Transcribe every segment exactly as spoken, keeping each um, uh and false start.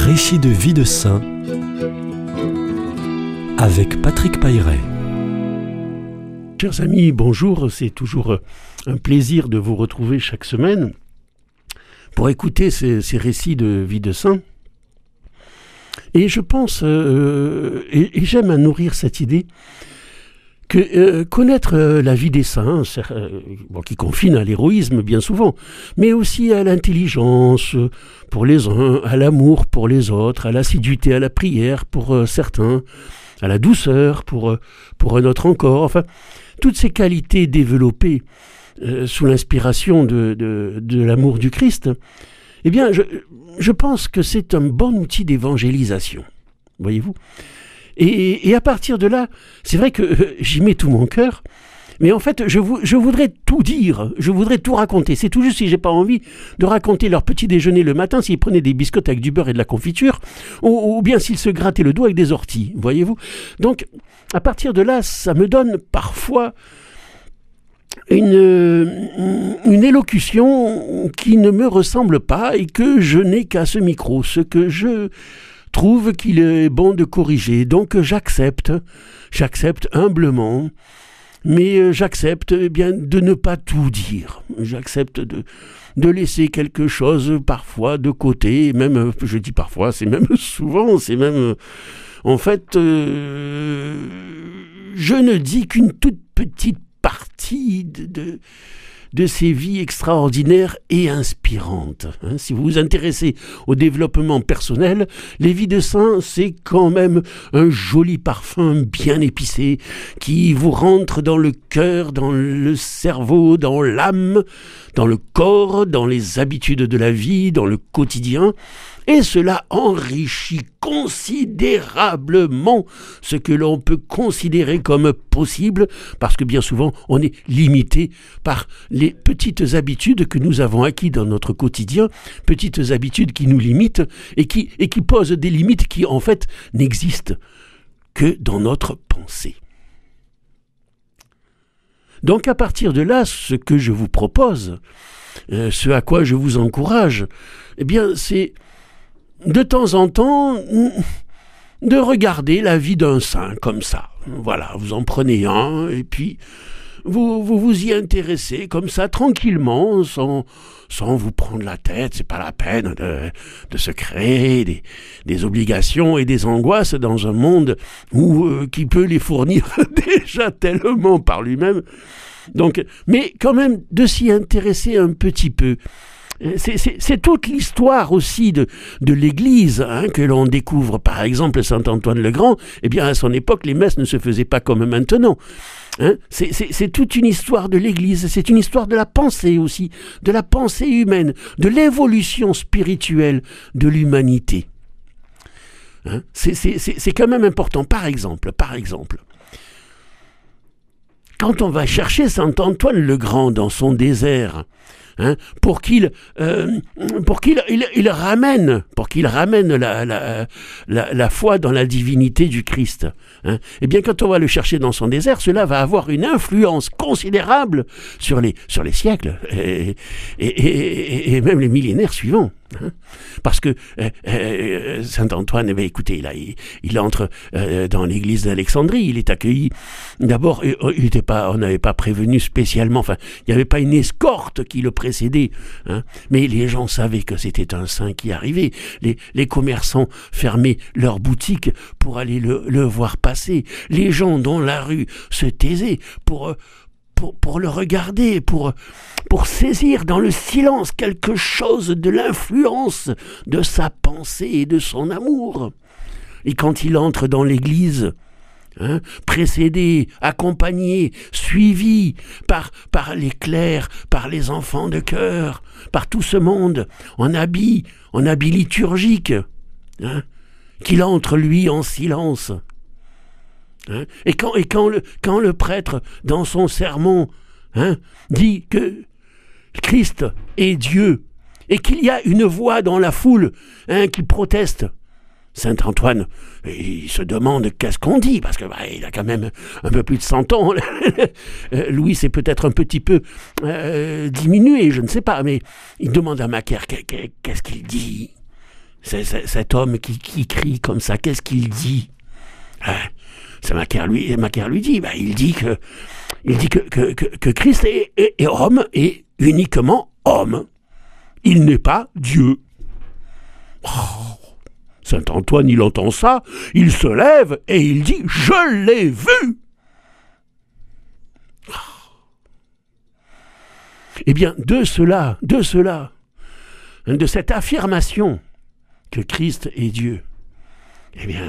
Récit de vie de saint avec Patrick Pailleret. Chers amis, bonjour, c'est toujours un plaisir de vous retrouver chaque semaine pour écouter ces, ces récits de vie de saint. Et je pense, euh, et, et j'aime à nourrir cette idée, que euh, connaître euh, la vie des saints, euh, bon, qui confine à l'héroïsme bien souvent, mais aussi à l'intelligence euh, pour les uns, à l'amour pour les autres, à l'assiduité à la prière pour euh, certains, à la douceur pour, euh, pour un autre encore, enfin, toutes ces qualités développées euh, sous l'inspiration de, de, de l'amour du Christ, eh bien, je, je pense que c'est un bon outil d'évangélisation, voyez-vous. Et, et à partir de là, c'est vrai que euh, j'y mets tout mon cœur, mais en fait, je, vou- je voudrais tout dire, je voudrais tout raconter. C'est tout juste si j'ai pas envie de raconter leur petit déjeuner le matin, s'ils prenaient des biscottes avec du beurre et de la confiture, ou, ou bien s'ils se grattaient le doigt avec des orties, voyez-vous. Donc, à partir de là, ça me donne parfois une, une élocution qui ne me ressemble pas et que je n'ai qu'à ce micro, ce que je trouve qu'il est bon de corriger. Donc j'accepte, j'accepte humblement, mais j'accepte eh bien de ne pas tout dire. J'accepte de, de laisser quelque chose parfois de côté, même, je dis parfois, c'est même souvent, c'est même, en fait, euh, je ne dis qu'une toute petite partie de... de de ces vies extraordinaires et inspirantes. Hein, si vous vous intéressez au développement personnel, les vies de saints, c'est quand même un joli parfum bien épicé qui vous rentre dans le cœur, dans le cerveau, dans l'âme, dans le corps, dans les habitudes de la vie, dans le quotidien. Et cela enrichit considérablement ce que l'on peut considérer comme possible, parce que bien souvent, on est limité par les petites habitudes que nous avons acquises dans notre quotidien, petites habitudes qui nous limitent et qui, et qui posent des limites qui, en fait, n'existent que dans notre pensée. Donc, à partir de là, ce que je vous propose, euh, ce à quoi je vous encourage, eh bien, c'est de temps en temps, de regarder la vie d'un saint comme ça. Voilà, vous en prenez un, et puis vous vous, vous y intéressez comme ça, tranquillement, sans, sans vous prendre la tête. C'est pas la peine de, de se créer des, des obligations et des angoisses dans un monde où, euh, qui peut les fournir déjà tellement par lui-même. Donc, mais quand même, de s'y intéresser un petit peu. C'est, c'est, c'est toute l'histoire aussi de, de l'Église hein, que l'on découvre. Par exemple, saint Antoine le Grand, eh bien, à son époque, les messes ne se faisaient pas comme maintenant. Hein, c'est, c'est, c'est toute une histoire de l'Église, c'est une histoire de la pensée aussi, de la pensée humaine, de l'évolution spirituelle de l'humanité. Hein, c'est, c'est, c'est, c'est quand même important. Par exemple, par exemple, quand on va chercher saint Antoine le Grand dans son désert, Hein, pour qu'il, euh, pour qu'il il, il ramène, pour qu'il ramène la, la, la, la foi dans la divinité du Christ. Hein, et bien, quand on va le chercher dans son désert, cela va avoir une influence considérable sur les, sur les siècles et, et, et, et même les millénaires suivants. Hein, parce que euh, euh, saint Antoine, eh bien, écoutez, là, il, il entre euh, dans l'église d'Alexandrie, il est accueilli. D'abord, il était pas, on n'avait pas prévenu spécialement, enfin, il n'y avait pas une escorte qui le précédait, hein, mais les gens savaient que c'était un saint qui arrivait. Les, les commerçants fermaient leurs boutiques pour aller le, le voir passer. Les gens dans la rue se taisaient pour Pour, pour le regarder, pour, pour saisir dans le silence quelque chose de l'influence de sa pensée et de son amour. Et quand il entre dans l'église, hein, précédé, accompagné, suivi par, par les clercs, par les enfants de chœur, par tout ce monde, en habit, en habit liturgique, hein, qu'il entre lui en silence. Hein? Et, quand, et quand, le, quand le prêtre, dans son sermon, hein, dit que Christ est Dieu, et qu'il y a une voix dans la foule hein, qui proteste, saint Antoine, il se demande qu'est-ce qu'on dit, parce que bah, il a quand même un peu plus de cent ans. Louis c'est peut-être un petit peu euh, diminué, je ne sais pas, mais il demande à Macaire qu'est-ce qu'il dit. c'est, c'est, cet homme qui, qui crie comme ça, qu'est-ce qu'il dit? hein, c'est Macaire lui, Macaire lui dit, bah, il dit que, il dit que, que, que, que Christ est, est, est homme et uniquement homme. Il n'est pas Dieu. Oh, Saint Antoine, il entend ça, il se lève et il dit « Je l'ai vu !» Eh bien, de cela, de cela, de cette affirmation que Christ est Dieu, eh bien,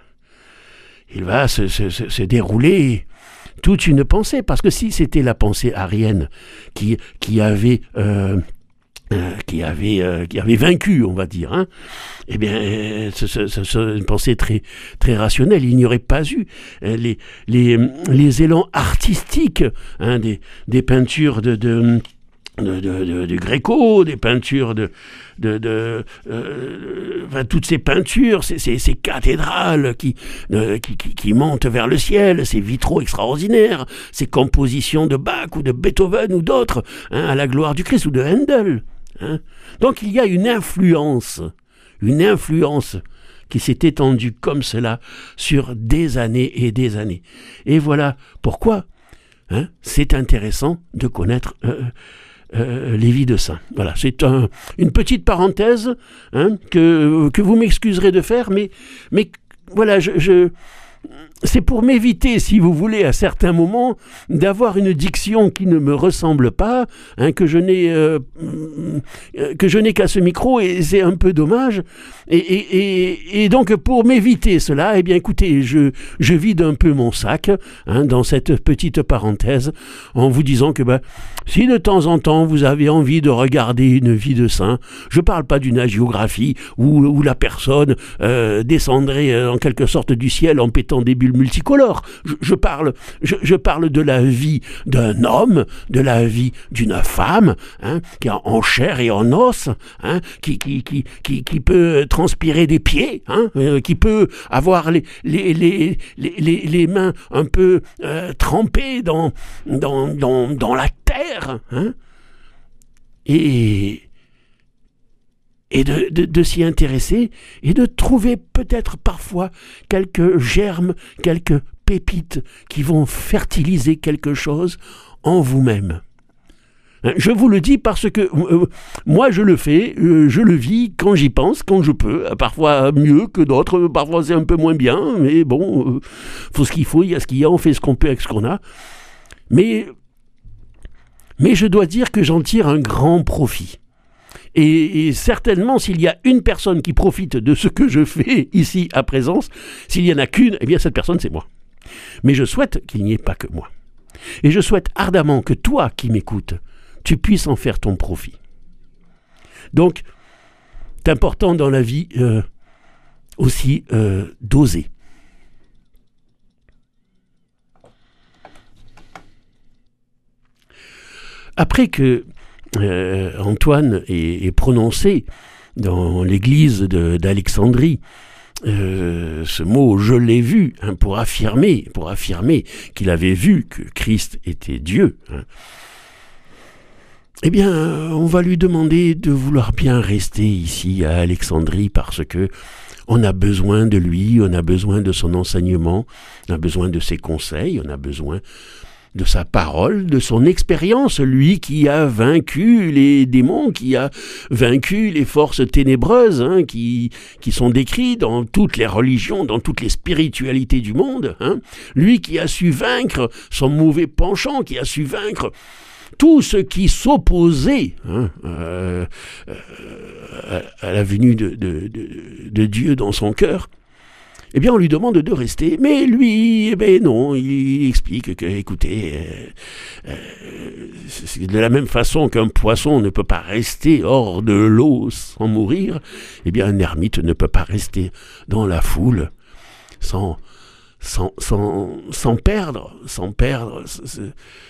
il va se, se, se dérouler toute une pensée, parce que si c'était la pensée arienne qui, qui avait... Euh, Euh, qui avait euh, qui avait vaincu, on va dire, hein, eh bien, euh, c'est, c'est, c'est une pensée très très rationnelle. Il n'y aurait pas eu euh, les les les élans artistiques, hein, des des peintures de de de, de, de, de Gréco, des peintures de de, de euh, enfin, toutes ces peintures, ces, ces, ces cathédrales qui, euh, qui, qui qui montent vers le ciel, ces vitraux extraordinaires, ces compositions de Bach ou de Beethoven ou d'autres, hein, à la gloire du Christ, ou de Handel. Hein. Donc il y a une influence, une influence qui s'est étendue comme cela sur des années et des années. Et voilà pourquoi, hein, c'est intéressant de connaître euh, euh, les vies de saints. Voilà, c'est un, une petite parenthèse, hein, que, que vous m'excuserez de faire, mais, mais voilà, je... je c'est pour m'éviter, si vous voulez, à certains moments, d'avoir une diction qui ne me ressemble pas, hein, que je n'ai euh, que je n'ai qu'à ce micro, et c'est un peu dommage. Et, et, et, et donc, pour m'éviter cela, eh bien, écoutez, je, je vide un peu mon sac, hein, dans cette petite parenthèse, en vous disant que, bah, si de temps en temps vous avez envie de regarder une vie de saint, je ne parle pas d'une hagiographie où, où la personne euh, descendrait en quelque sorte du ciel en pétant des bulles multicolores. Je, je, parle, je, je parle de la vie d'un homme, de la vie d'une femme, hein, qui est en chair et en os, hein, qui, qui, qui, qui, qui peut transpirer des pieds, hein, euh, qui peut avoir les, les, les, les, les, les mains un peu euh, trempées dans, dans, dans, dans la terre, hein, et... et de, de, de s'y intéresser et de trouver peut-être parfois quelques germes, quelques pépites qui vont fertiliser quelque chose en vous-même. Je vous le dis parce que euh, moi je le fais, euh, je le vis quand j'y pense, quand je peux, parfois mieux que d'autres, parfois c'est un peu moins bien, mais bon, euh, faut ce qu'il faut, il y a ce qu'il y a, on fait ce qu'on peut avec ce qu'on a. Mais, mais je dois dire que j'en tire un grand profit. Et, et certainement, s'il y a une personne qui profite de ce que je fais ici à présence, s'il n'y en a qu'une, eh bien cette personne c'est moi. Mais je souhaite qu'il n'y ait pas que moi. Et je souhaite ardemment que toi qui m'écoutes, tu puisses en faire ton profit. Donc, c'est important dans la vie euh, aussi euh, d'oser. Après que Euh, Antoine est, est prononcé dans l'église de, d'Alexandrie euh, ce mot « je l'ai vu hein, » pour affirmer, pour affirmer qu'il avait vu que Christ était Dieu, hein. Eh bien, on va lui demander de vouloir bien rester ici à Alexandrie parce que on a besoin de lui, on a besoin de son enseignement, on a besoin de ses conseils, on a besoin de sa parole, de son expérience, lui qui a vaincu les démons, qui a vaincu les forces ténébreuses, hein, qui, qui sont décrites dans toutes les religions, dans toutes les spiritualités du monde, hein, lui qui a su vaincre son mauvais penchant, qui a su vaincre tout ce qui s'opposait hein, euh, euh, à la venue de, de, de, de Dieu dans son cœur. Eh bien, on lui demande de rester. Mais lui, eh bien non, il explique que, écoutez, euh, euh, c'est de la même façon qu'un poisson ne peut pas rester hors de l'eau sans mourir, eh bien, un ermite ne peut pas rester dans la foule sans, sans, sans, sans perdre, sans perdre ce, ce,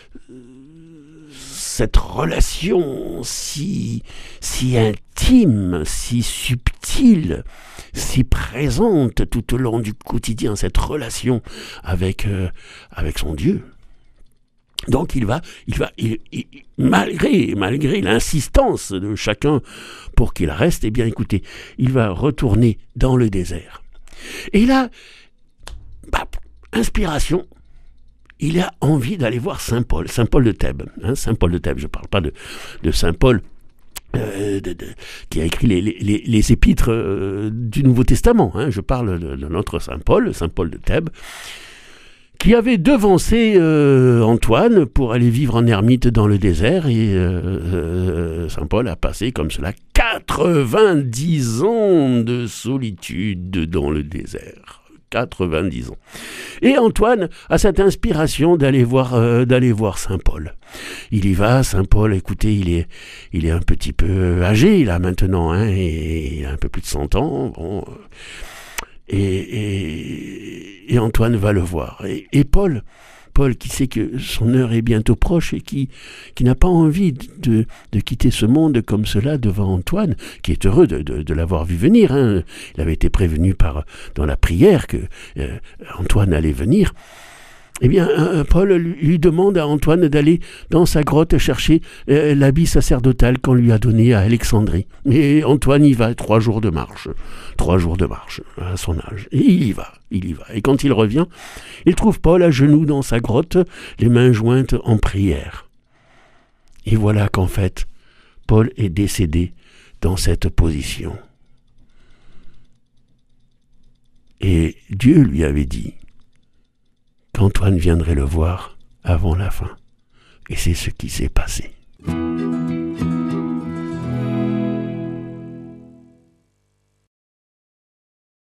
cette relation si, si intime, si subtile, si présente tout au long du quotidien, cette relation avec, euh, avec son Dieu. Donc il va, il va, il, il, malgré, malgré l'insistance de chacun pour qu'il reste, eh bien écoutez, il va retourner dans le désert. Et là, bah, inspiration, il a envie d'aller voir Saint Paul, Saint Paul de Thèbes, hein, Saint Paul de Thèbes. Je ne parle pas de, de Saint Paul euh, de, de, qui a écrit les, les, les épîtres euh, du Nouveau Testament. Hein, je parle de, de notre Saint Paul, Saint Paul de Thèbes, qui avait devancé euh, Antoine pour aller vivre en ermite dans le désert, et euh, euh, Saint Paul a passé comme cela quatre-vingt-dix ans de solitude dans le désert. quatre-vingt-dix ans. Et Antoine a cette inspiration d'aller voir, euh, d'aller voir Saint Paul. Il y va, Saint Paul, écoutez, il est, il est un petit peu âgé, il a maintenant, hein, et il a un peu plus de cent ans, bon... Et, et, et Antoine va le voir. Et, et Paul, Paul qui sait que son heure est bientôt proche et qui, qui n'a pas envie de, de quitter ce monde comme cela devant Antoine, qui est heureux de, de, de l'avoir vu venir. Hein. Il avait été prévenu par, dans la prière que euh, Antoine allait venir. Eh bien, euh, Paul lui demande à Antoine d'aller dans sa grotte chercher euh, l'habit sacerdotal qu'on lui a donné à Alexandrie. Et Antoine y va, trois jours de marche, trois jours de marche à son âge. Et il y va, il y va. Et quand il revient, il trouve Paul à genoux dans sa grotte, les mains jointes en prière. Et voilà qu'en fait, Paul est décédé dans cette position. Et Dieu lui avait dit qu'Antoine viendrait le voir avant la fin. Et c'est ce qui s'est passé.